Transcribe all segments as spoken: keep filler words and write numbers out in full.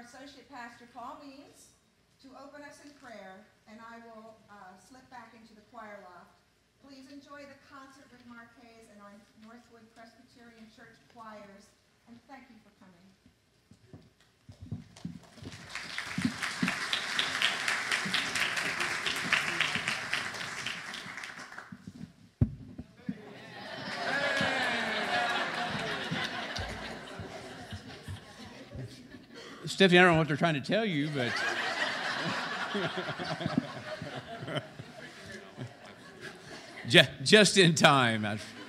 Associate Pastor Paul Means to open us in prayer, and I will uh, slip back into the choir loft. Please enjoy the concert with Mark Hayes and our Northwood Presbyterian Church choirs, and thank you for coming. Stephanie, I don't know what they're trying to tell you, but just in time.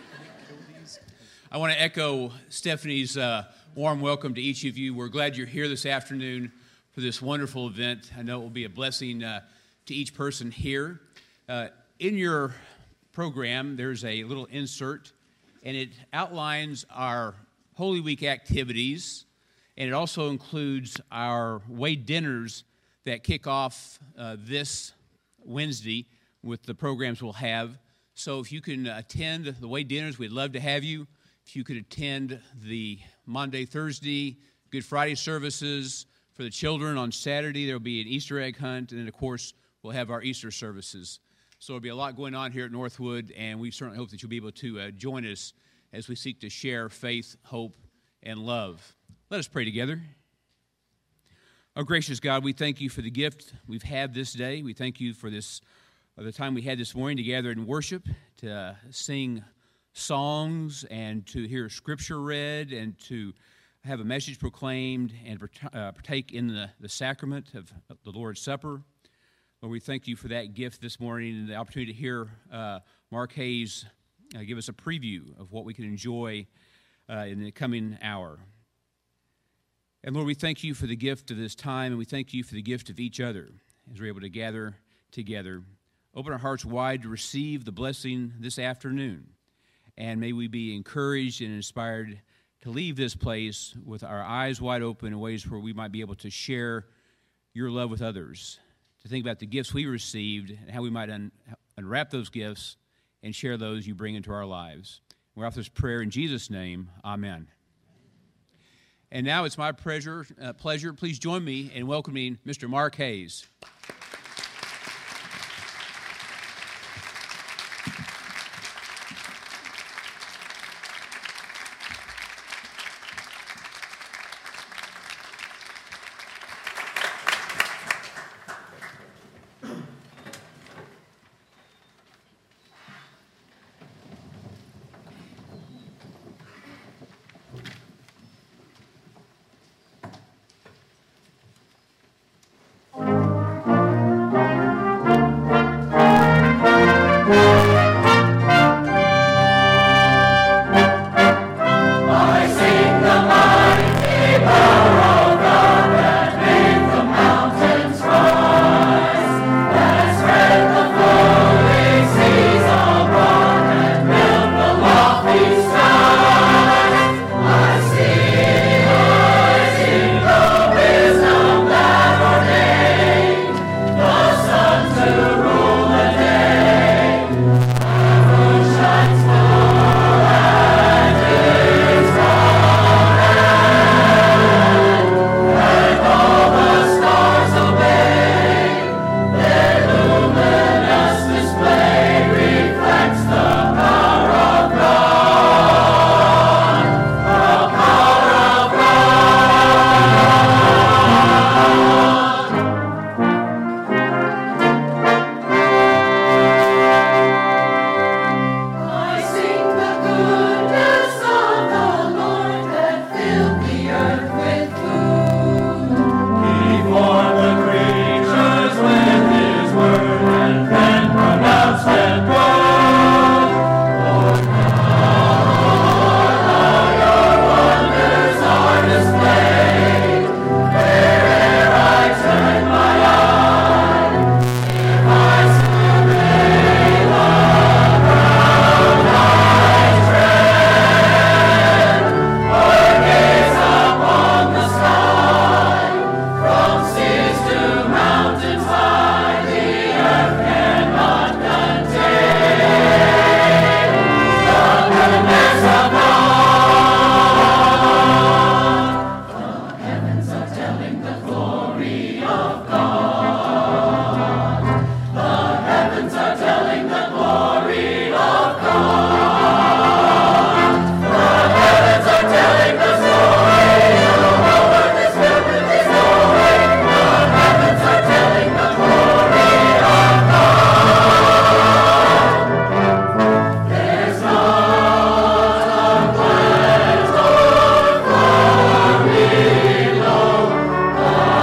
I want to echo Stephanie's uh, warm welcome to each of you. We're glad you're here this afternoon for this wonderful event. I know it will be a blessing uh, to each person here. Uh, in your program, there's a little insert, and it outlines our Holy Week activities. And it also includes our Way dinners that kick off uh, this Wednesday with the programs we'll have. So if you can attend the Way dinners, we'd love to have you. If you could attend the Monday, Thursday, Good Friday services for the children on Saturday, there will be an Easter egg hunt. And then, of course, we'll have our Easter services. So there'll be a lot going on here at Northwood, and we certainly hope that you'll be able to uh, join us as we seek to share faith, hope, and love. Let us pray together. Our gracious God, we thank you for the gift we've had this day. We thank you for this, uh, the time we had this morning to gather in worship, to uh, sing songs, and to hear Scripture read, and to have a message proclaimed, and uh, partake in the, the sacrament of the Lord's Supper. Lord, we thank you for that gift this morning and the opportunity to hear uh, Mark Hayes uh, give us a preview of what we can enjoy uh, in the coming hour. And Lord, we thank you for the gift of this time, and we thank you for the gift of each other as we're able to gather together. Open our hearts wide to receive the blessing this afternoon, and may we be encouraged and inspired to leave this place with our eyes wide open in ways where we might be able to share your love with others, to think about the gifts we received and how we might un- unwrap those gifts and share those you bring into our lives. We're off this prayer in Jesus' name, amen. And now it's my pleasure, uh, pleasure. Please join me in welcoming Mister Mark Hayes. Lord.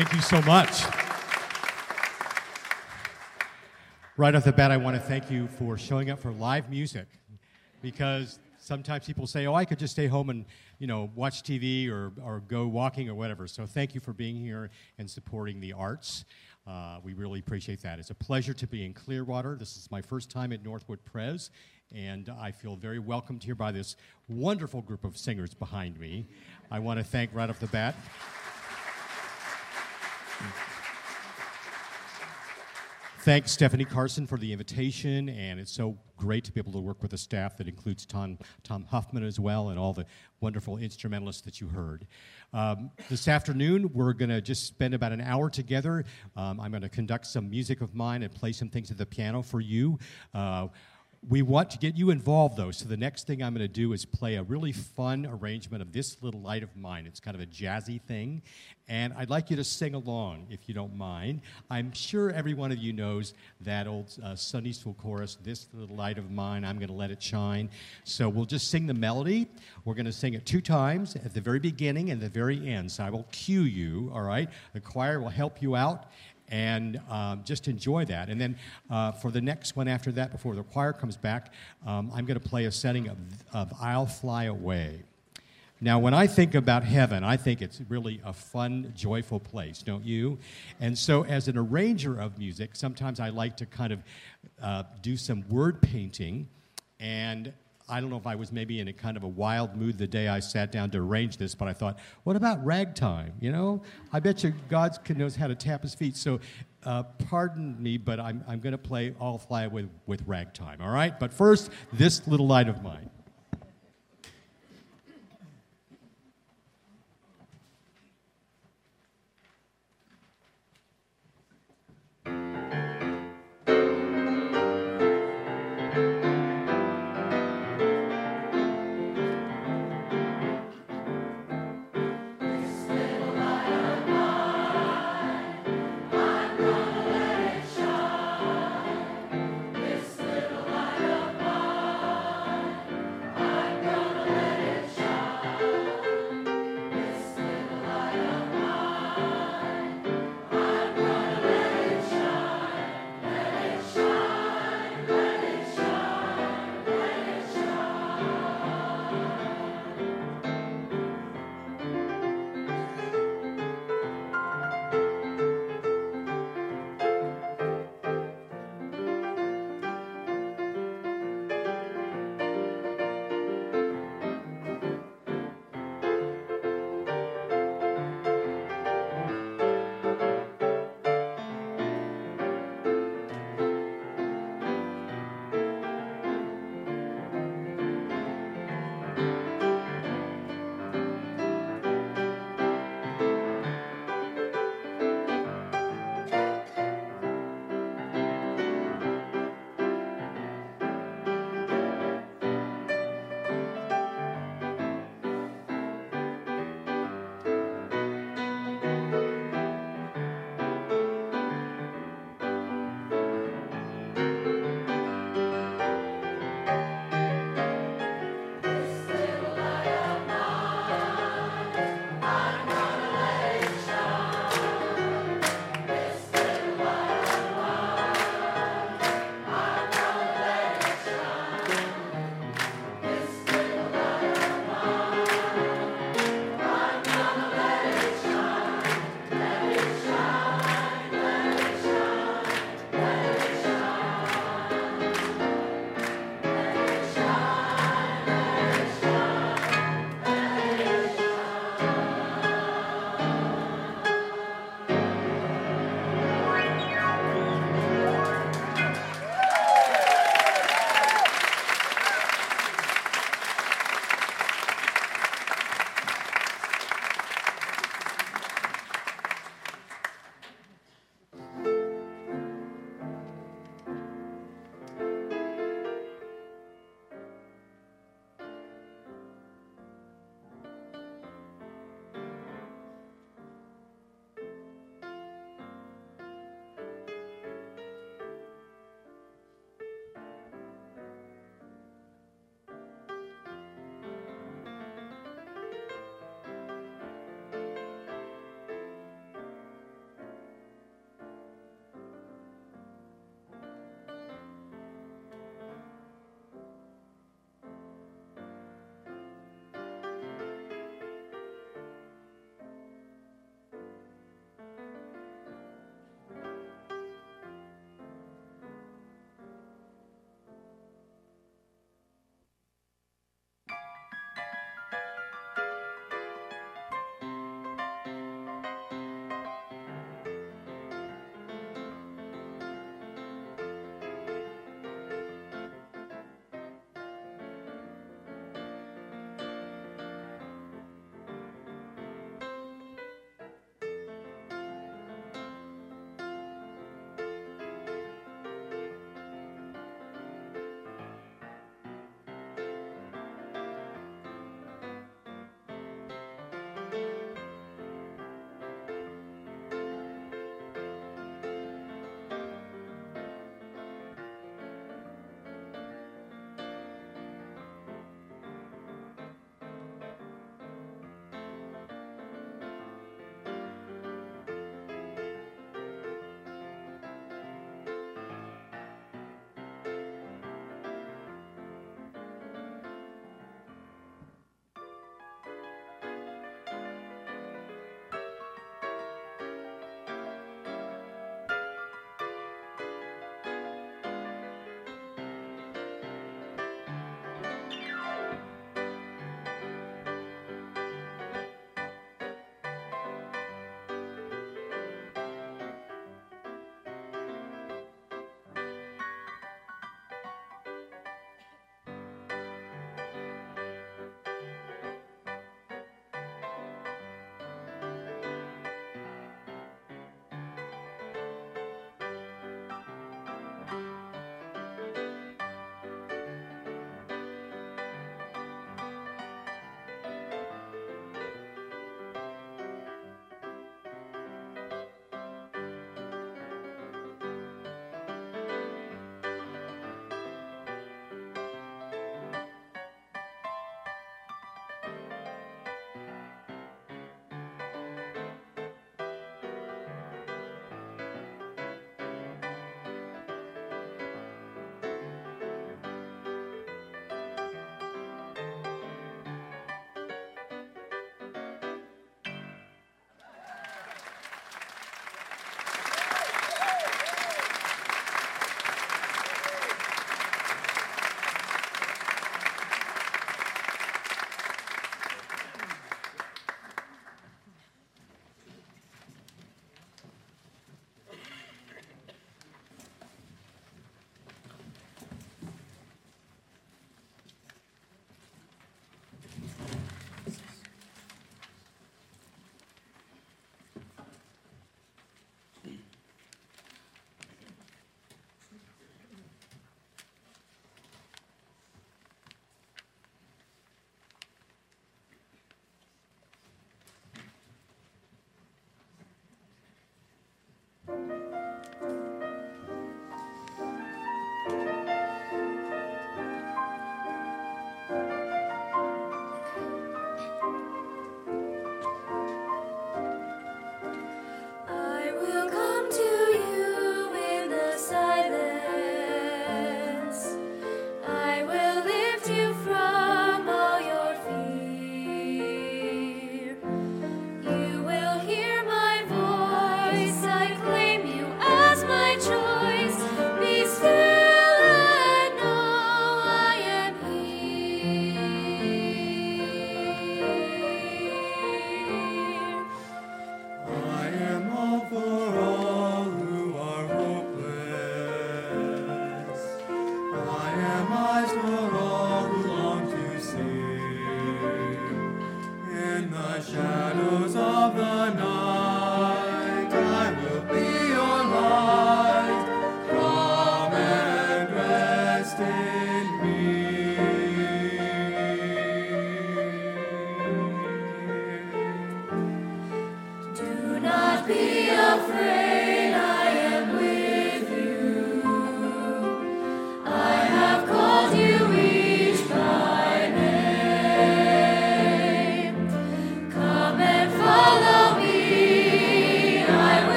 Thank you so much. Right off the bat, I want to thank you for showing up for live music, because sometimes people say, oh, I could just stay home and, you know, watch T V or, or go walking or whatever. So thank you for being here and supporting the arts. Uh, we really appreciate that. It's a pleasure to be in Clearwater. This is my first time at Northwood Pres, and I feel very welcomed here by this wonderful group of singers behind me. I want to thank right off the bat. Thanks, Stephanie Carson, for the invitation, and it's so great to be able to work with a staff that includes Tom, Tom Huffman as well, and all the wonderful instrumentalists that you heard. Um, this afternoon, we're going to just spend about an hour together. Um, I'm going to conduct some music of mine and play some things at the piano for you. Uh, We want to get you involved, though, so the next thing I'm going to do is play a really fun arrangement of This Little Light of Mine. It's kind of a jazzy thing, and I'd like you to sing along, if you don't mind. I'm sure every one of you knows that old uh, Sunday school chorus, This Little Light of Mine, I'm going to let it shine. So we'll just sing the melody. We're going to sing it two times, at the very beginning and the very end. So I will cue you, all right? The choir will help you out. And um, just enjoy that. And then uh, for the next one after that, before the choir comes back, um, I'm going to play a setting of, of I'll Fly Away. Now, when I think about heaven, I think it's really a fun, joyful place, don't you? And so as an arranger of music, sometimes I like to kind of uh, do some word painting. And I don't know if I was maybe in a kind of a wild mood the day I sat down to arrange this, but I thought, what about ragtime, you know? I bet you God knows how to tap his feet. So uh, pardon me, but I'm, I'm going to play I'll Fly with, with ragtime, all right? But first, This Little Light of Mine. This little light of mine.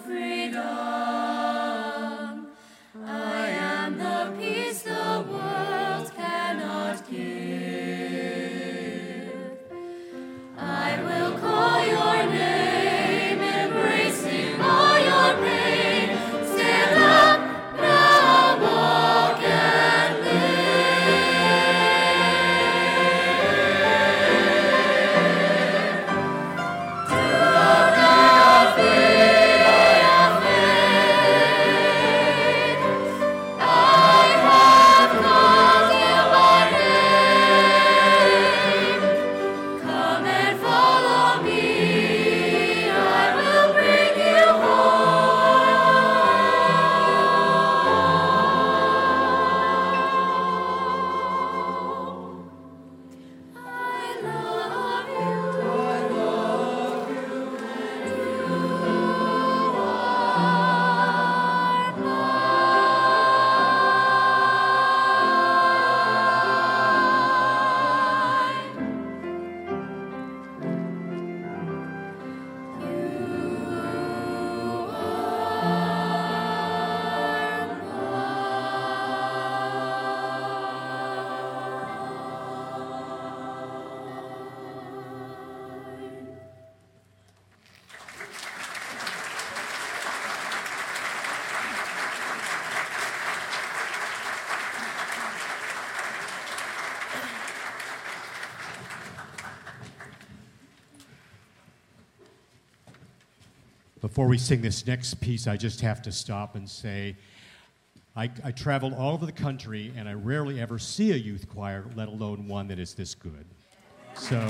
Before we sing this next piece, I just have to stop and say, I, I travel all over the country, and I rarely ever see a youth choir, let alone one that is this good. So,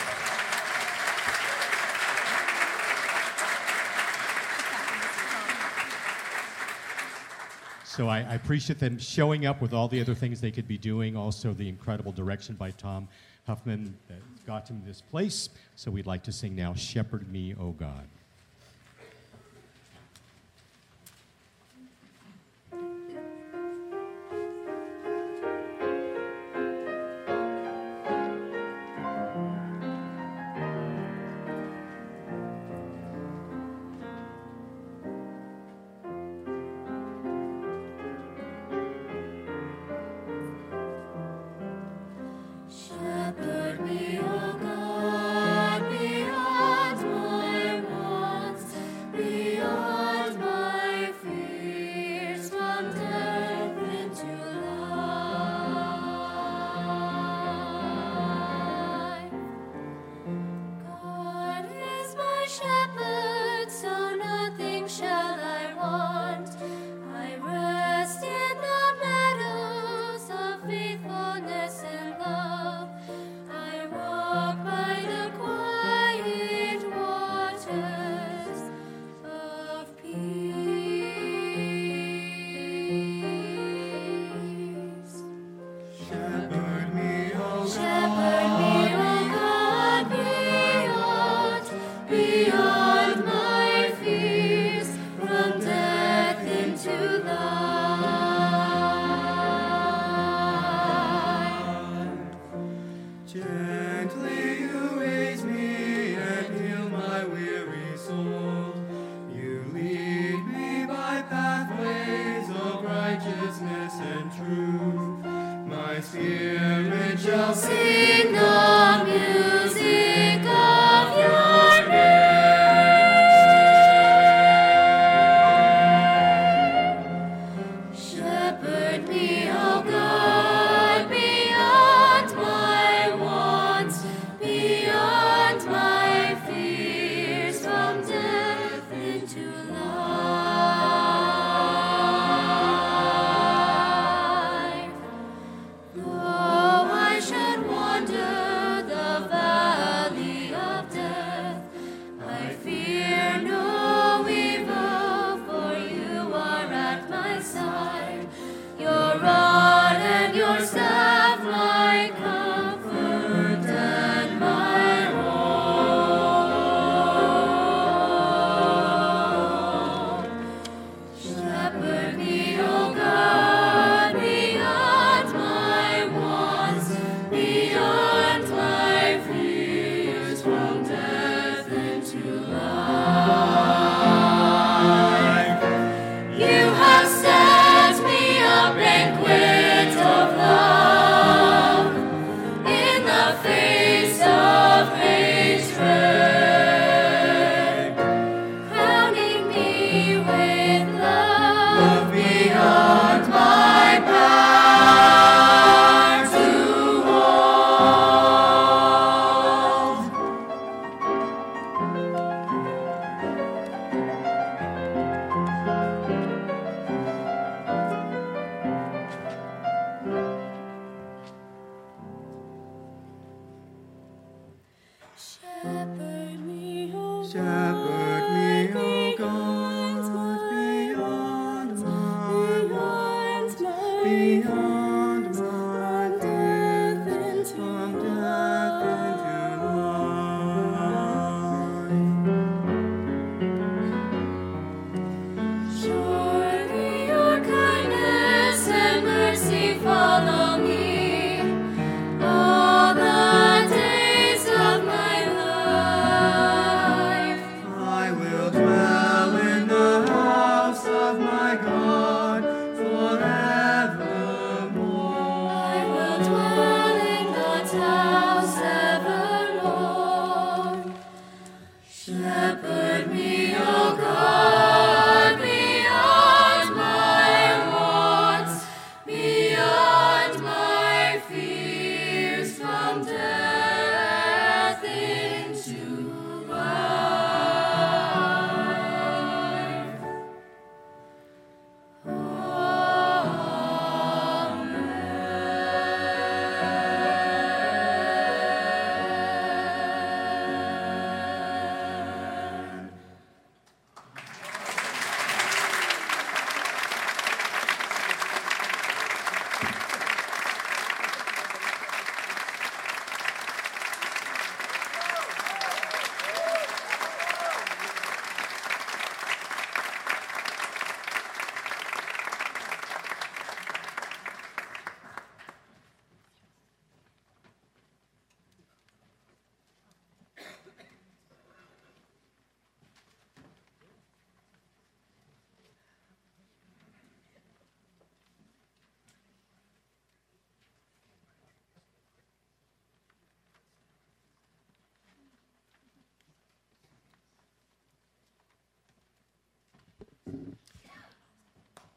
so I, I appreciate them showing up with all the other things they could be doing, also the incredible direction by Tom Huffman that got him this place. So we'd like to sing now, Shepherd Me, O God. Shepherd me, O God, beyond my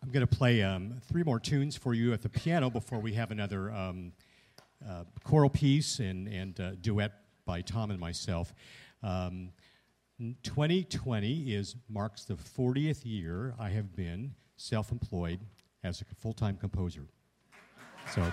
I'm going to play um, three more tunes for you at the piano before we have another um, uh, choral piece and, and uh, duet by Tom and myself. Um, twenty twenty is marks the fortieth year I have been self-employed as a full-time composer. So.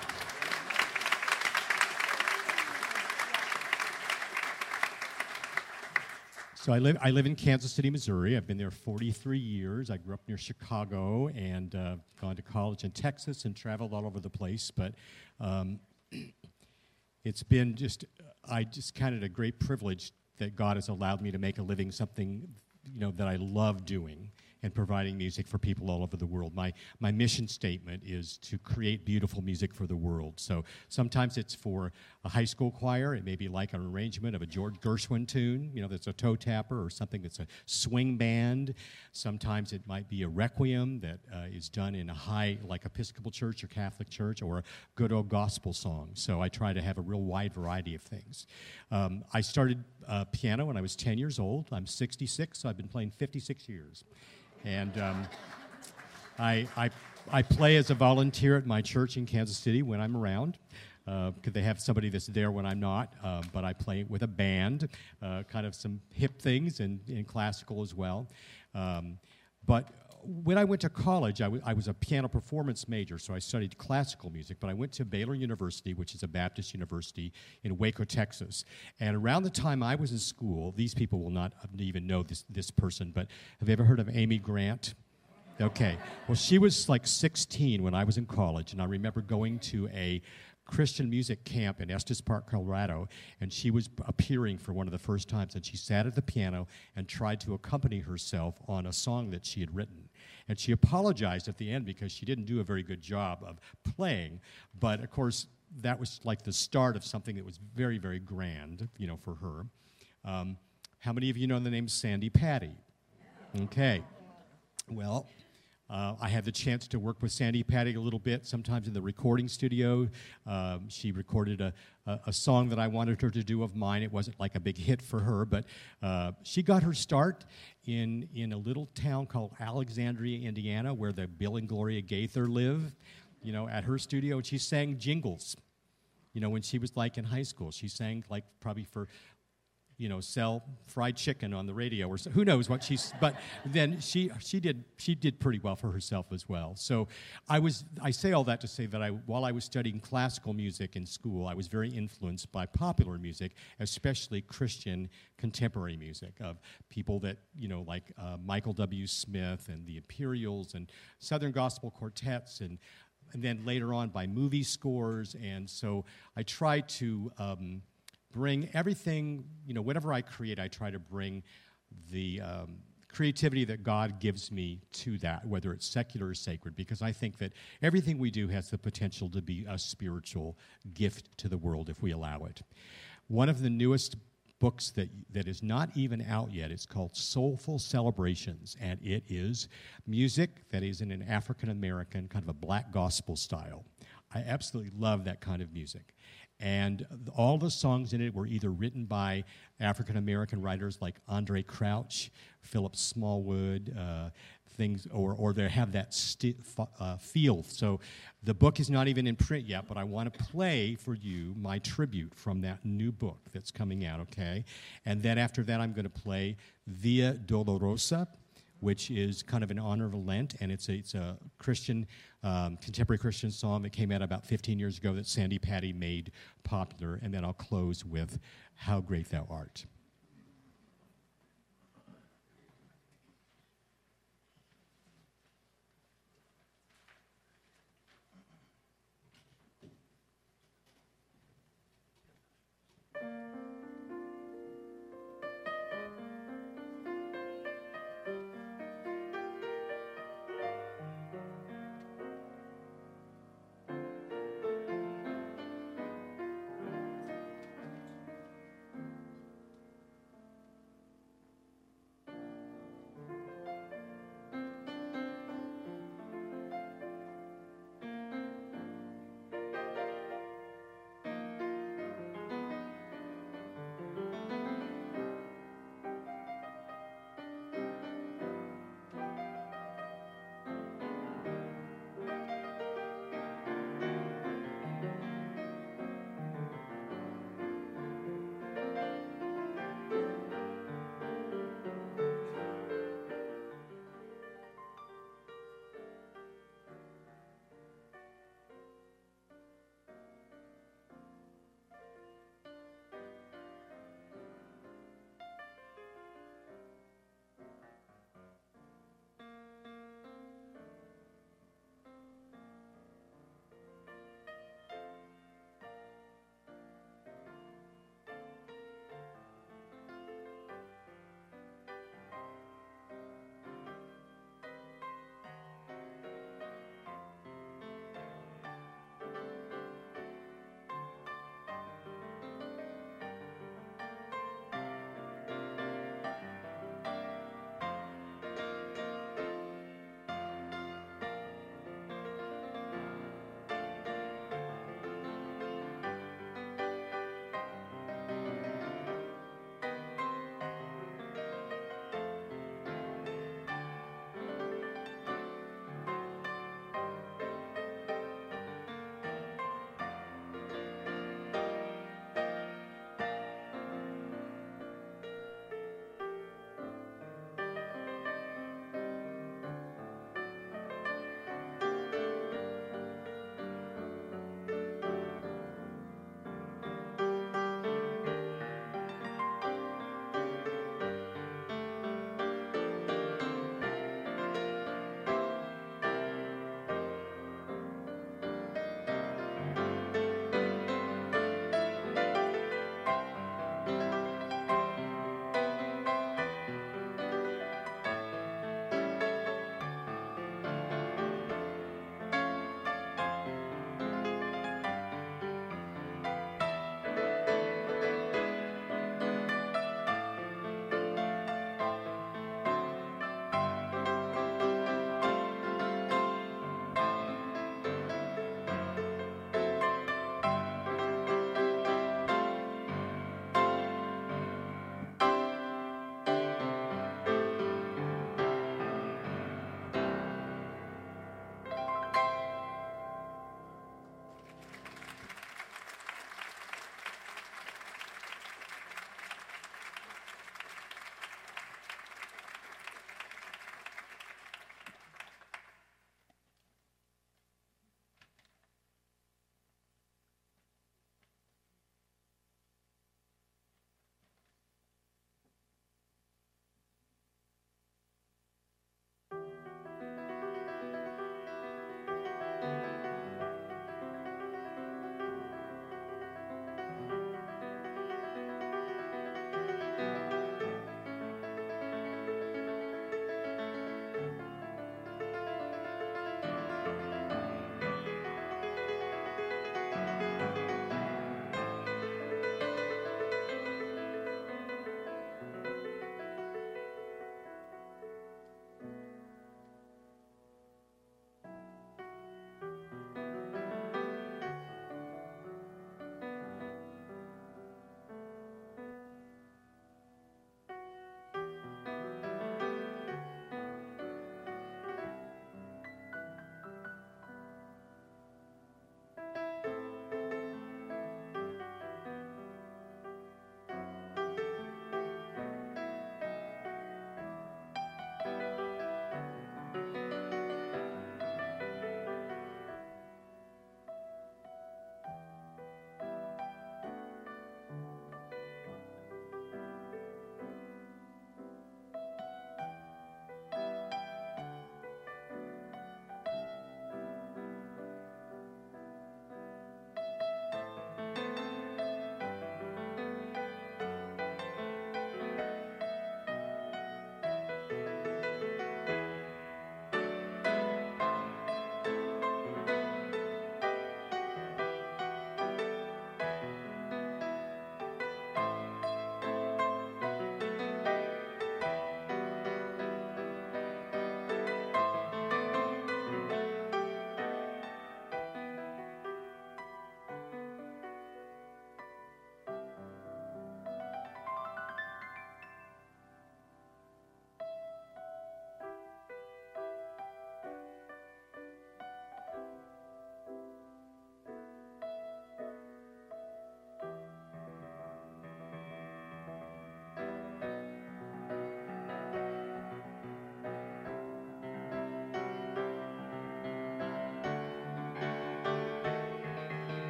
So I live, I live in Kansas City, Missouri. I've been there forty-three years. I grew up near Chicago and uh, gone to college in Texas and traveled all over the place. But um, it's been just, I just counted a great privilege that God has allowed me to make a living something, you know, that I love doing and providing music for people all over the world. My my mission statement is to create beautiful music for the world. So sometimes it's for a high school choir. It may be like an arrangement of a George Gershwin tune, you know, that's a toe tapper, or something that's a swing band. Sometimes it might be a requiem that uh, is done in a high, like Episcopal church or Catholic church, or a good old gospel song. So I try to have a real wide variety of things. Um, I started uh, piano when I was ten years old. I'm sixty-six, so I've been playing fifty-six years. And um, I, I, I play as a volunteer at my church in Kansas City when I'm around, because uh, they have somebody that's there when I'm not. Uh, but I play with a band, uh, kind of some hip things and, and classical as well. Um, but when I went to college, I, w- I was a piano performance major, so I studied classical music. But I went to Baylor University, which is a Baptist university in Waco, Texas. And around the time I was in school, these people will not even know this, this person, but have you ever heard of Amy Grant? Okay. Well, she was like sixteen when I was in college, and I remember going to a Christian music camp in Estes Park, Colorado, and she was appearing for one of the first times, and she sat at the piano and tried to accompany herself on a song that she had written. And she apologized at the end because she didn't do a very good job of playing, but of course that was like the start of something that was very, very grand, you know, for her. Um, how many of you know the name Sandi Patty? Okay. Well, Uh, I had the chance to work with Sandi Patty a little bit, sometimes in the recording studio. Um, she recorded a, a, a song that I wanted her to do of mine. It wasn't like a big hit for her, but uh, she got her start in, in a little town called Alexandria, Indiana, where the Bill and Gloria Gaither live, you know, at her studio. And she sang jingles, you know, when she was like in high school. She sang like probably for, you know, sell fried chicken on the radio, or so, who knows what she's. But then she she did she did pretty well for herself as well. So I was I say all that to say that I while I was studying classical music in school, I was very influenced by popular music, especially Christian contemporary music of people that you know like uh, Michael W. Smith and the Imperials and Southern Gospel Quartets and. And then later on by movie scores, and so I try to um, bring everything, you know, whatever I create, I try to bring the um, creativity that God gives me to that, whether it's secular or sacred, because I think that everything we do has the potential to be a spiritual gift to the world if we allow it. One of the newest books that that is not even out yet. It's called Soulful Celebrations, and it is music that is in an African-American, kind of a black gospel style. I absolutely love that kind of music. And all the songs in it were either written by African-American writers like Andre Crouch, Philip Smallwood, uh, things, or or they have that sti- uh, feel. So the book is not even in print yet, but I want to play for you my tribute from that new book that's coming out, okay? And then after that, I'm going to play Via Dolorosa, which is kind of in honor of Lent, and it's a, it's a Christian, um, contemporary Christian song that came out about fifteen years ago that Sandi Patty made popular, and then I'll close with How Great Thou Art.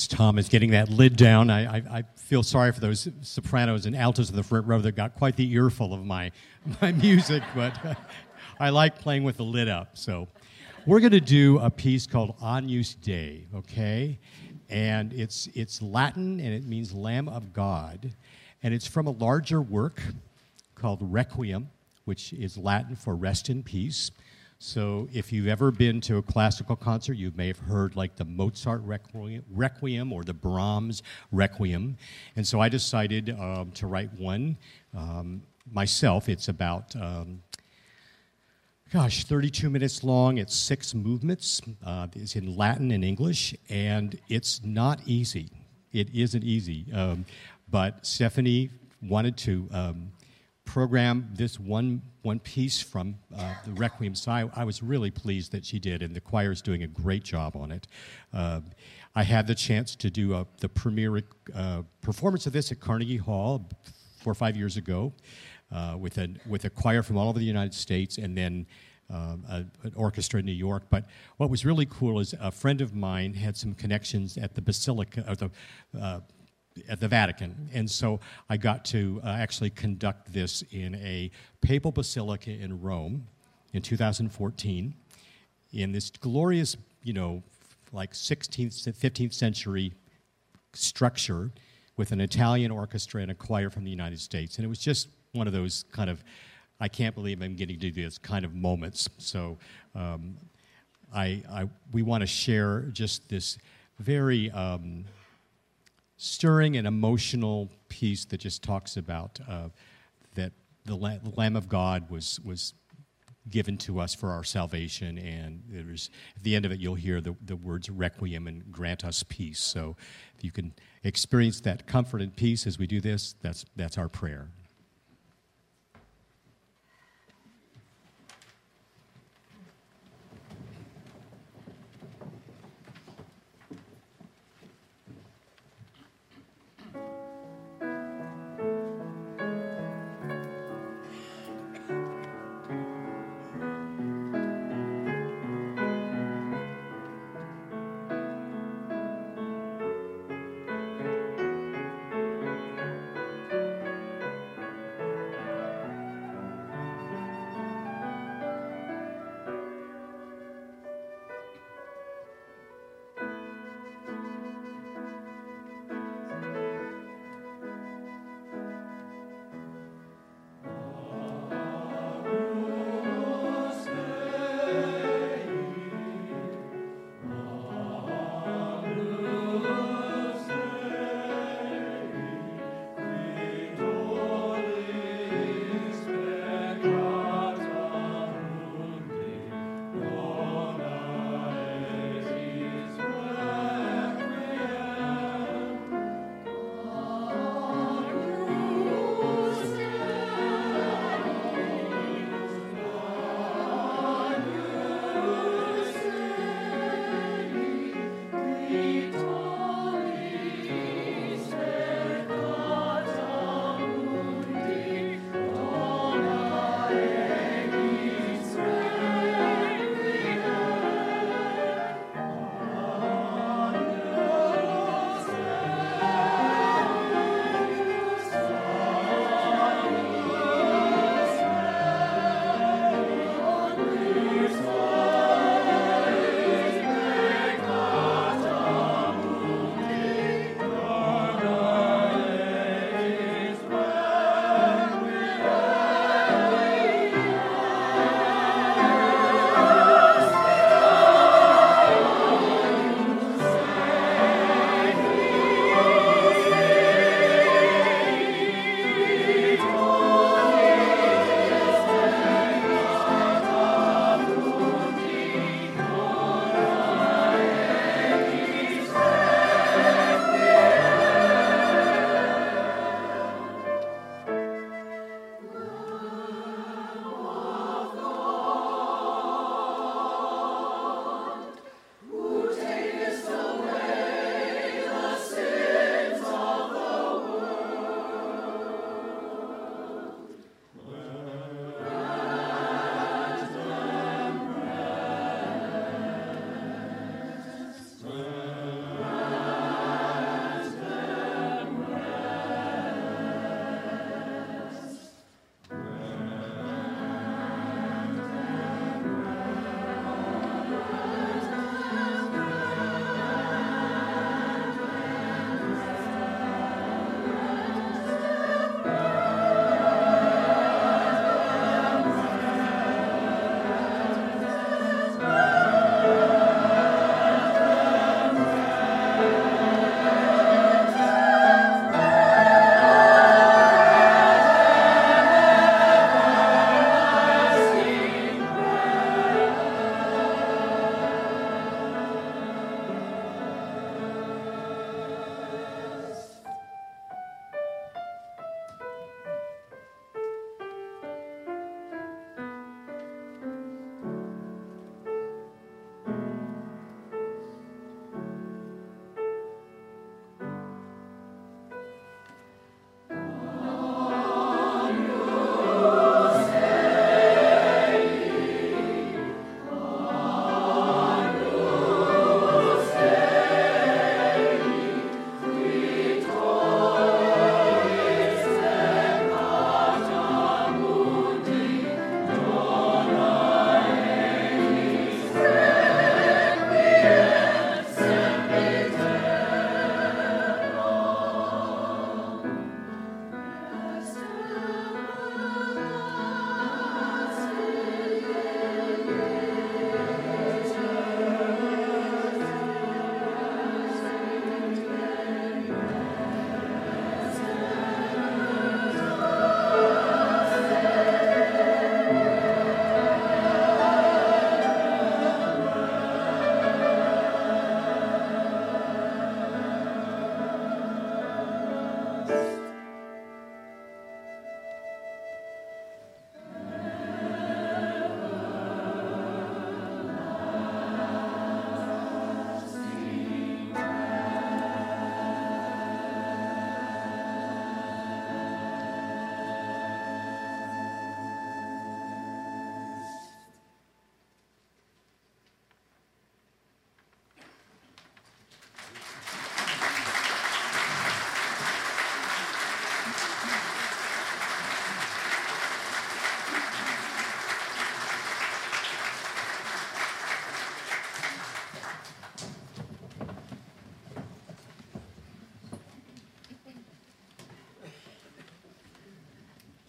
as Tom is getting that lid down, I, I, I feel sorry for those sopranos and altos in the front row that got quite the earful of my, my music, but uh, I like playing with the lid up. So we're going to do a piece called Agnus Dei, okay? And it's, it's Latin, and it means Lamb of God. And it's from a larger work called Requiem, which is Latin for rest in peace. So if you've ever been to a classical concert, you may have heard like the Mozart Requiem, Requiem or the Brahms Requiem. And so I decided um, to write one um, myself. It's about, um, gosh, thirty-two minutes long. It's six movements. Uh, it's in Latin and English, and it's not easy. It isn't easy. Um, but Stephanie wanted to um, program this one one piece from uh, the Requiem, so I, I was really pleased that she did, and the choir's doing a great job on it. Uh, I had the chance to do a, the premiere uh, performance of this at Carnegie Hall four or five years ago uh, with, a, with a choir from all over the United States, and then um, a, an orchestra in New York. But what was really cool is a friend of mine had some connections at the Basilica, or the uh, at the Vatican. And so I got to uh, actually conduct this in a papal basilica in Rome in two thousand fourteen in this glorious, you know, like sixteenth, fifteenth century structure with an Italian orchestra and a choir from the United States. And it was just one of those kind of, I can't believe I'm getting to do this kind of moments. So um, I, I, we want to share just this very um, stirring and emotional piece that just talks about uh, that the, La- the Lamb of God was was given to us for our salvation, and there's, at the end of it you'll hear the, the words Requiem and grant us peace. So if you can experience that comfort and peace as we do this, that's that's our prayer.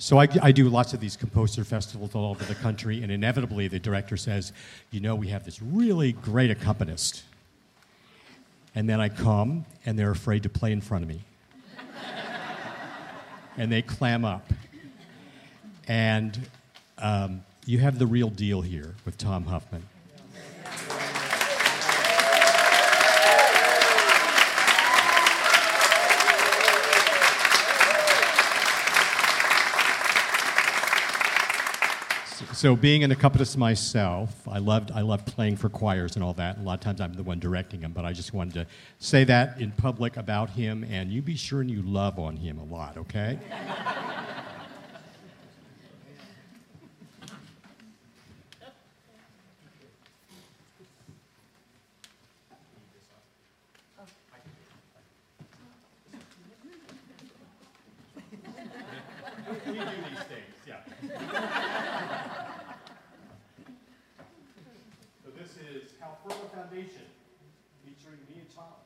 So I, I do lots of these composer festivals all over the country, and inevitably the director says, you know, we have this really great accompanist. And then I come, and they're afraid to play in front of me. And they clam up. And um, you have the real deal here with Tom Huffman. So being an accompanist myself, I loved I loved playing for choirs and all that. And a lot of times I'm the one directing them, but I just wanted to say that in public about him, and you be sure and you love on him a lot, okay? We do these things, yeah. So this is How Firm a Foundation, featuring me and Tom.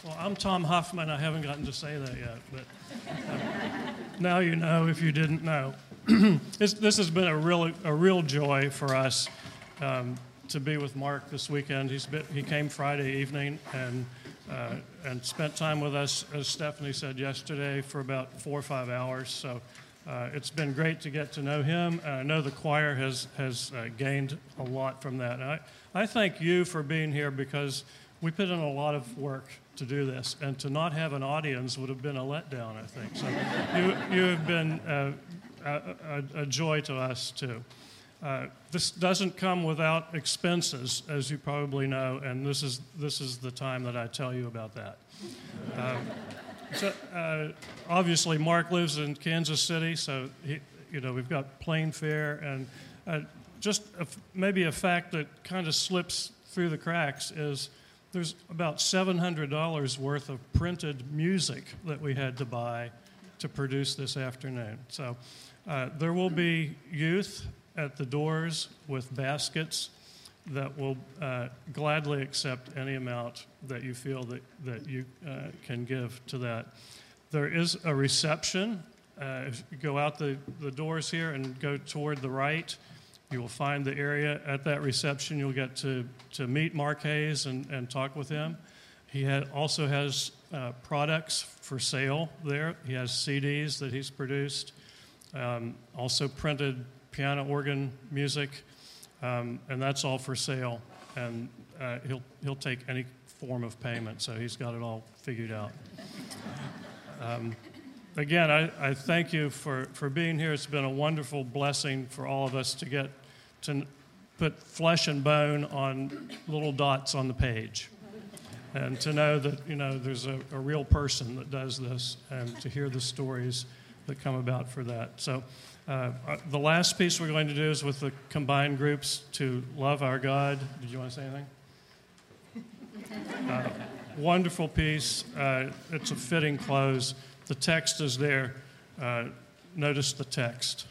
Well, I'm Tom Huffman. I haven't gotten to say that yet, but uh, now you know if you didn't know. this, this has been a real, a real joy for us um, to be with Mark this weekend. He's been, he came Friday evening and uh, and spent time with us, as Stephanie said yesterday, for about four or five hours. So uh, it's been great to get to know him. And I know the choir has has uh, gained a lot from that. And I, I thank you for being here because we put in a lot of work to do this, and to not have an audience would have been a letdown, I think. So you, you have been uh, a, a, a joy to us, too. Uh, this doesn't come without expenses, as you probably know, and this is, this is the time that I tell you about that. Uh, so, uh, obviously, Mark lives in Kansas City, so he, you know, we've got plane fare, and uh, just a, maybe a fact that kind of slips through the cracks is there's about seven hundred dollars worth of printed music that we had to buy to produce this afternoon. So uh, there will be youth at the doors with baskets that will uh, gladly accept any amount that you feel that, that you uh, can give to that. There is a reception. Uh, if you go out the, the doors here and go toward the right, you will find the area. At that reception, you'll get to, to meet Mark Hayes and, and talk with him. He had, also has uh, products for sale there. He has C Ds that he's produced, um, also printed piano organ music, um, and that's all for sale. And uh, he'll, he'll take any form of payment, so he's got it all figured out. Um, again, I, I thank you for, for being here. It's been a wonderful blessing for all of us to get to put flesh and bone on little dots on the page, and to know that, you know, there's a, a real person that does this, and to hear the stories that come about for that. So uh, the last piece we're going to do is with the combined groups to love our God. Did you want to say anything? Uh, wonderful piece. Uh, it's a fitting close. The text is there. Uh, notice the text.